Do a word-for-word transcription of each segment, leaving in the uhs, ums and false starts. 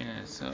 Yeah, so.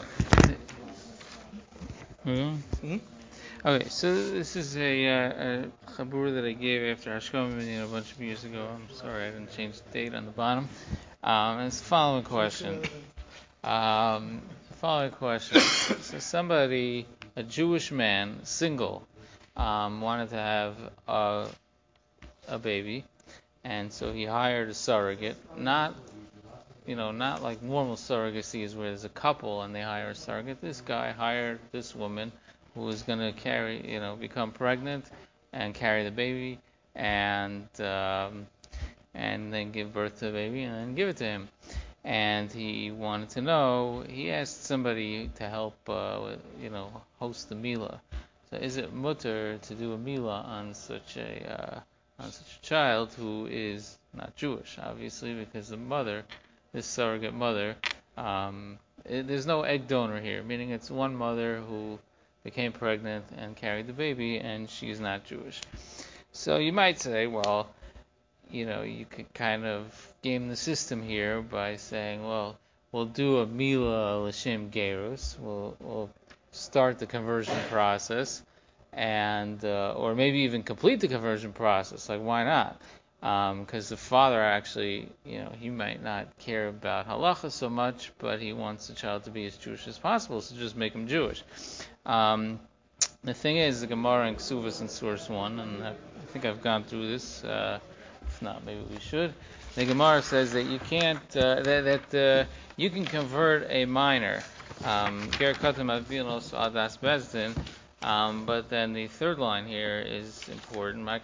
Mm-hmm. Okay, so this is a, uh, a chabur that I gave after Hashkom you know, a bunch of years ago. I'm sorry I didn't change the date on the bottom. Um, it's the following question. Um, following question. So somebody, a Jewish man, single, um, wanted to have a, a baby, and so he hired a surrogate. Not, you know, not like normal surrogacy is where there's a couple and they hire a surrogate. This guy hired this woman who was going to carry, you know, become pregnant and carry the baby and um, and then give birth to the baby and then give it to him. And he wanted to know. He asked somebody to help, uh, with, you know, host the milah. So is it mutter to do a milah on such a uh, on such a child who is not Jewish, obviously, because the mother, this surrogate mother, um, it, there's no egg donor here, meaning it's one mother who became pregnant and carried the baby, and she's not Jewish. So you might say, well, you know, you could kind of game the system here by saying, well, we'll do a milah l'shem gerus, we'll, we'll start the conversion process, and uh, or maybe even complete the conversion process. Like, why not? Because um, the father actually, you know, he might not care about halacha so much, but he wants the child to be as Jewish as possible, so just make him Jewish. Um, the thing is, the Gemara in Ksuvas in source one, and I, I think I've gone through this. Uh, if not, maybe we should. The Gemara says that you can't, uh, that, that uh, you can convert a minor, ger katam avinos adas bezdin. Um, but then the third line here is important. That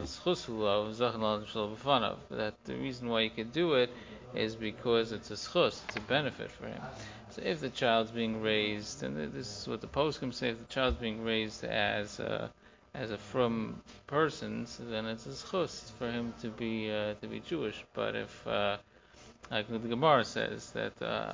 the reason why you could do it is because it's a schus, it's a benefit for him. So if the child's being raised, and this is what the poskim say, if the child's being raised as a, as a from person, so then it's a schus for him to be uh, to be Jewish. But if uh, like the Gemara says that uh,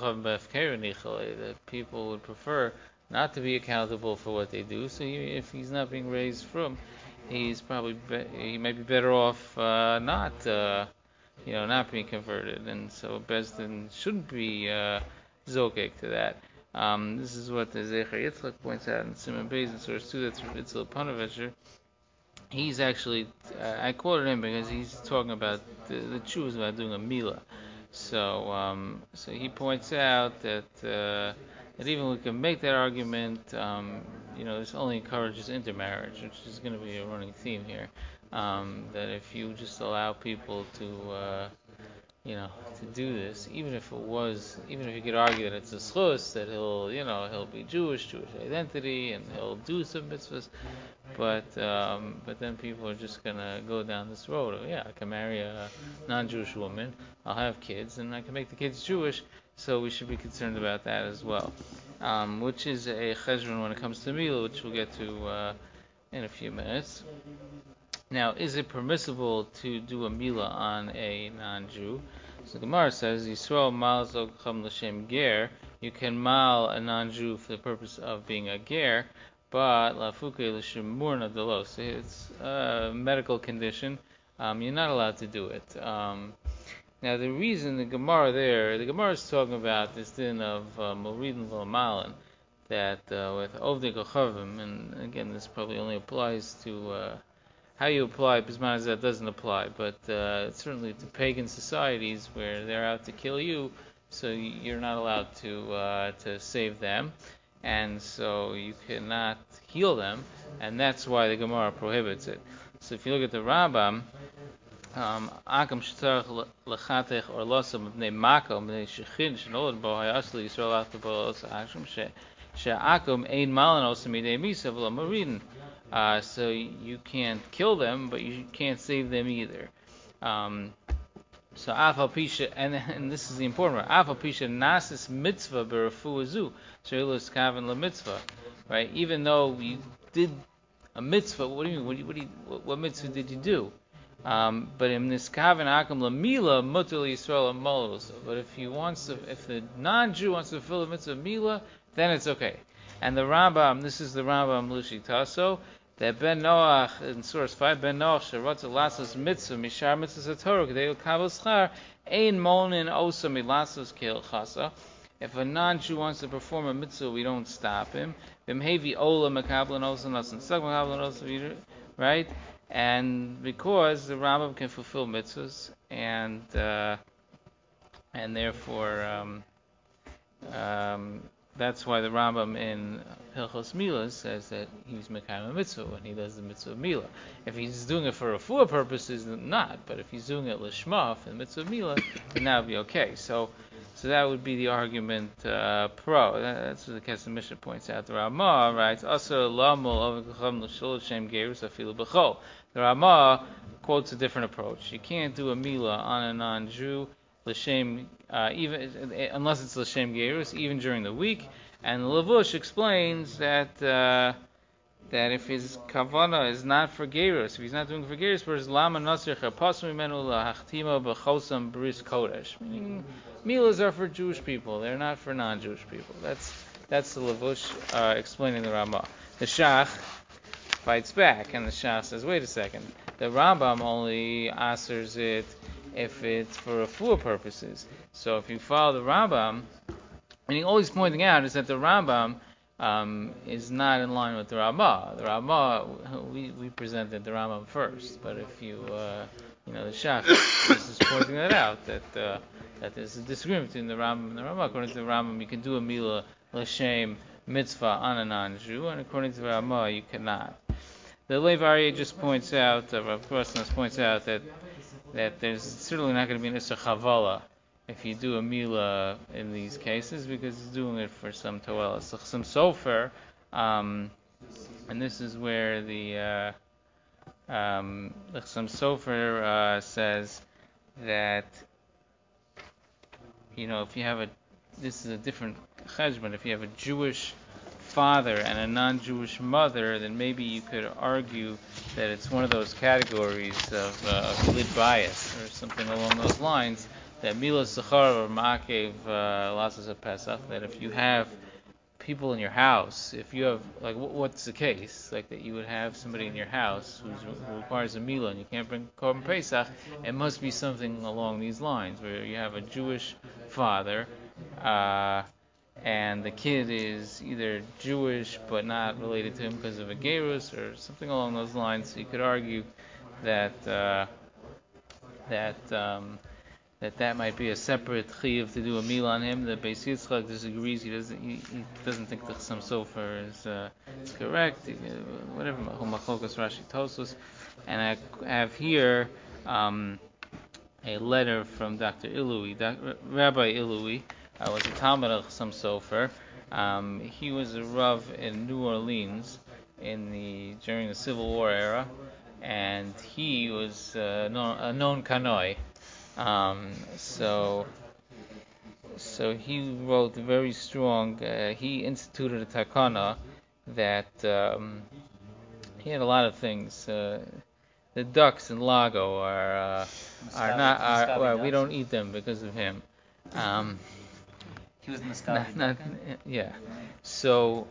that people would prefer not to be accountable for what they do. So he, if he's not being raised from, he's probably be, he might be better off uh, not uh, you know not being converted, and so Bezdin shouldn't be uh, zokek to that. Um, this is what the Zecher Yitzchak points out in Simon Beis in source two. That's from Itzel Panovesher. He's actually uh, I quoted him because he's talking about the, the Jews about doing a milah. So um, so he points out that. Uh, that even we can make that argument, um, you know, this only encourages intermarriage, which is going to be a running theme here. Um, that if you just allow people to, uh, you know, to do this, even if it was, even if you could argue that it's a schus, that he'll, you know, he'll be Jewish, Jewish identity, and he'll do some mitzvahs, but um, but then people are just gonna go down this road of, yeah, I can marry a non-Jewish woman, I'll have kids, and I can make the kids Jewish. So we should be concerned about that as well, um, which is a cheshbon when it comes to milah, which we'll get to uh, in a few minutes. Now, is it permissible to do a milah on a non-Jew? So the Gemara says, Yisrael mal zokcham l'shem ger. You can mal a non-Jew for the purpose of being a ger, but lafuke l'shem murna delos. So it's a medical condition. Um, you're not allowed to do it. Um, Now the reason the Gemara there, the Gemara is talking about this din of Moridin V'Malin, that uh, with Ovdei Kochavim, and again this probably only applies to, uh, how you apply Bisman that doesn't apply, but uh, certainly to pagan societies where they're out to kill you, so you're not allowed to uh, to save them, and so you cannot heal them, and that's why the Gemara prohibits it. So if you look at the Rambam, Akam shtarach lechatech or losam b'nei makom b'nei shechin shenolad bo hayasli Yisrael after bo asham she she'akom ein malan osam midei misa v'lo maridin. So you can't kill them, but you can't save them either. Um, so afal pisha, and and this is the important one. Afal pisha nasis mitzvah b'refu azu she'ilus kaven la mitzvah, right? Even though you did a mitzvah, what do you mean? What, do you, what, do you, what, what mitzvah did you do? Um, but in this kaven akam lamila mutal Yisrael amolos. But if he wants to, if the non-Jew wants to fulfill the mitzvah mila, then it's okay. And the Rambam, this is the Rambam Lushitaso, that Ben Noach in source five, Ben Noach sherotz lasos mitzvah mishar mitzvah satorah k'dei l'kavos schar ein monin osa milasos keil chasa. If a non-Jew wants to perform a mitzvah, we don't stop him. B'mhevi ola mekablan also nasan sag mekablan also, right? And because the Rambam can fulfill mitzvahs, and uh, and therefore um, um, that's why the Rambam in Hilchos Milah says that he's mekayim a mitzvah when he does the mitzvah of Milah. If he's doing it for refuah purposes, then not. But if he's doing it lishma for the mitzvah of Milah, then that would be okay. So, so that would be the argument uh, pro. That, that's what the Kesef Mishnah points out. The Ramah writes, "Asar lamol avekacham l'shol shem gerus afilu b'chol." The Ramah quotes a different approach. You can't do a Milah on a non-Jew l'shem, uh, even unless it's l'shem gerus, even during the week. And the Levush explains that uh, that if his kavana is not for gerus, if he's not doing it for gerus, whereas lama nasir chapasu mimenu lahachtima b'chosam bris kodesh, meaning milas are for Jewish people, they're not for non-Jewish people. That's that's the Levush uh, explaining the Ramah. The Shach fights back, and the Shach says, wait a second, the Rambam only answers it if it's for refuah purposes. So if you follow the Rambam, and he always pointing out is that the Rambam um, is not in line with the Ramah. The Ramah, we, we presented the Rambam first, but if you, uh, you know, the Shach is just pointing that out, that uh, that there's a disagreement between the Rambam and the Ramah. According to the Rambam, you can do a Milah l'shem mitzvah on a non-Jew, and according to the Ramah, you cannot. The Lev Aryeh just points out, uh, Rav Krosnos points out that that there's certainly not going to be an Issa Chavala if you do a Milah in these cases, because he's doing it for some Toel. So, some Sofer, um, and this is where the uh, um, some Sofer uh, says that, you know, if you have a, this is a different cheshbon, if you have a Jewish father and a non-Jewish mother, then maybe you could argue that it's one of those categories of, uh, of yilid bias or something along those lines, that milas zachar or ma'akev lasses of Pesach, that if you have people in your house, if you have, like, what's the case? Like that you would have somebody in your house who's, who requires a milah and you can't bring korban Pesach, it must be something along these lines, where you have a Jewish father, uh, and the kid is either Jewish but not related to him because of a gerus or something along those lines. So you could argue that uh, that um, that that might be a separate chiyuv to do a meal on him. The Beis Yitzchak disagrees. He doesn't he, he doesn't think that some sofer is, uh, is correct. He, uh, whatever Machlokas Rashi Tosos. And I have here um, a letter from Doctor Ilui, Doc, Rabbi Ilui. I was a Talmud of some Sofer. Um, he was a Rav in New Orleans in the during the Civil War era, and he was uh, known, a known Kanoi. Um, so, so he wrote very strong. Uh, he instituted a takana that um, he had a lot of things. Uh, the ducks in Lago are uh, are not. Are, well, we don't eat them because of him. Um, He was in the Sky. Not, not, yeah. So,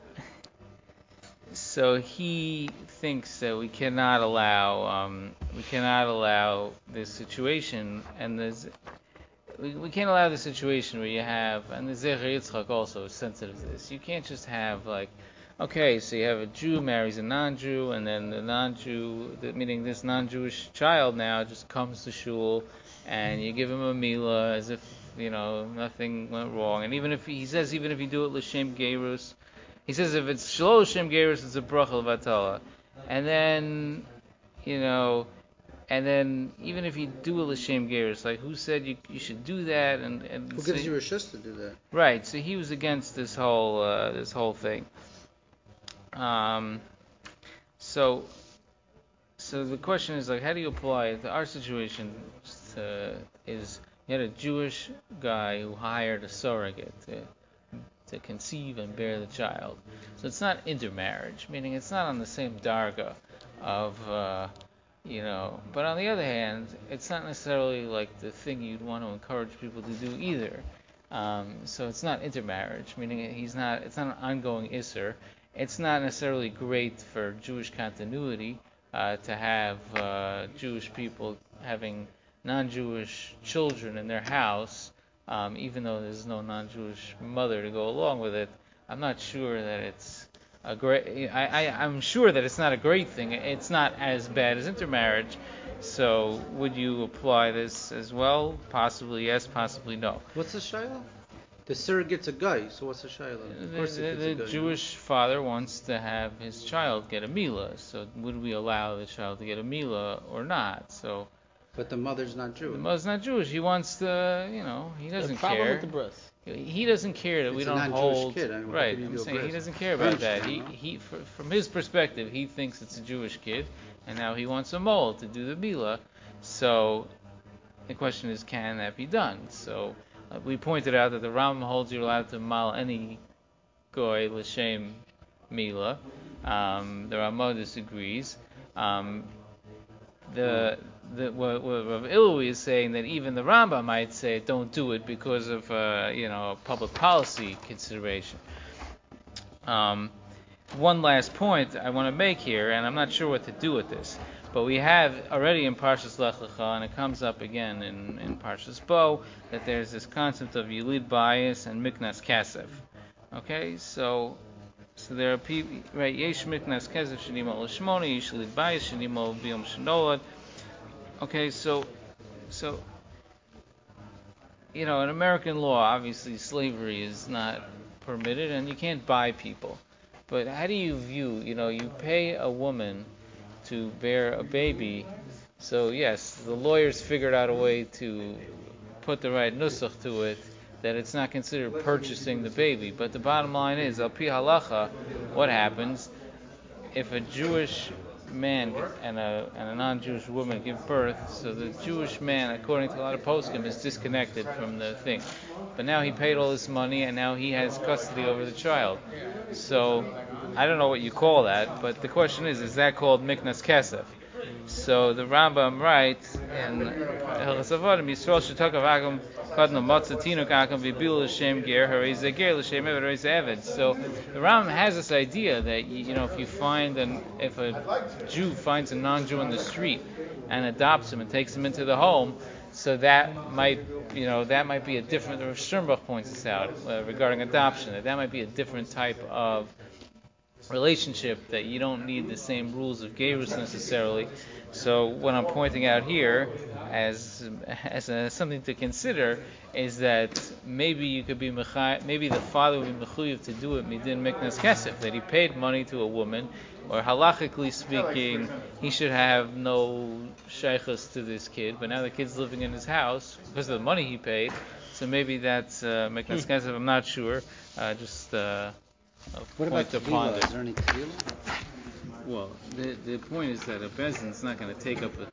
so he thinks that we cannot allow, um, we cannot allow this situation, and there's, we, we can't allow the situation where you have, and the Zecher Yitzchak also is sensitive to this. You can't just have like, okay, so you have a Jew marries a non-Jew, and then the non-Jew, the, meaning this non-Jewish child now just comes to shul, and you give him a milah as if, you know, nothing went wrong. And even if he, he says, even if you do it l'shem gerus, he says if it's shelo l'shem gerus, it's a bracha l'vatala. And then, you know, and then even if you do a l'shem gerus, like who said you you should do that? And, and who so, gives you a shus to do that? Right. So he was against this whole uh, this whole thing. Um. So. So the question is like, how do you apply it? Our situation uh, is. You had a Jewish guy who hired a surrogate to, to conceive and bear the child. So it's not intermarriage, meaning it's not on the same darga of, uh, you know, but on the other hand, it's not necessarily like the thing you'd want to encourage people to do either. Um, so it's not intermarriage, meaning he's not, it's not an ongoing isser. It's not necessarily great for Jewish continuity uh, to have uh, Jewish people having non-Jewish children in their house, um, even though there's no non-Jewish mother to go along with it. I'm not sure that it's a great. I, I I'm sure that it's not a great thing. It's not as bad as intermarriage. So would you apply this as well? Possibly yes, possibly no. What's the shayla? The surrogate's a guy, so what's the shayla? Of course, The, if it's the, a guy, the Jewish father wants to have his child get a milah. So would we allow the child to get a milah or not? So. But the mother's not Jewish. The mother's not Jewish. He wants to, you know, he doesn't the problem care. with the bris. He doesn't care that It's we a don't non-Jewish hold. Kid. I mean, right. I'm saying bris? he doesn't care about that. He, he, for, from his perspective, he thinks it's a Jewish kid, and now he wants a mole to do the milah. So the question is, can that be done? So uh, we pointed out that the Rambam holds you're allowed to mal any goy l'shem milah. Um, the Ramah disagrees. Um, the The, what, what Rav Ilui is saying that even the Rambam might say don't do it because of uh, you know public policy consideration. Um, one last point I want to make here, and I'm not sure what to do with this, but we have already in Parshas Lech Lecha, and it comes up again in, in Parshas Bo, that there's this concept of Yilid Bias and Miknas Kesef. Okay, so so there are people, right? Yesh Miknas Kesef Shenimo L'Shmoni, Yesh Yilid Bias Shenimo B'Yom Shenolad. Okay, so, so, you know, in American law, obviously slavery is not permitted, and you can't buy people. But how do you view, you know, you pay a woman to bear a baby, so yes, the lawyers figured out a way to put the right nusach to it, that it's not considered purchasing the baby. But the bottom line is, al pi halacha, what happens if a Jewish man and a and a non-Jewish woman give birth? So the Jewish man, according to a lot of poskim, is disconnected from the thing. But now he paid all this money, and now he has custody over the child. So I don't know what you call that, but the question is, is that called miknas kesef? So the Rambam writes in Hilchos Avodim, Yisrael shetakav agam kadno matzah tinuk agam v'bil l'shem ger harei ze ger l'shem eved harei ze eved. So the Rambam has this idea that, you know, if you find an if a Jew finds a non-Jew in the street and adopts him and takes him into the home, so that might, you know, that might be a different. Rav Sternbuch points this out uh, regarding adoption, that that might be a different type of relationship, that you don't need the same rules of gerus necessarily. So what I'm pointing out here as as a, something to consider is that maybe you could be mechay, maybe the father would be mechuyev to do it midin miknas kesef, that he paid money to a woman, or halachically speaking, he should have no sheikhus to this kid, but now the kid's living in his house because of the money he paid. So maybe that's uh, miknas kesef. I'm not sure. Uh, just uh, What about Tefillah? Is there any Tefillah? Well, the the point is that a bezdin's not going to take up a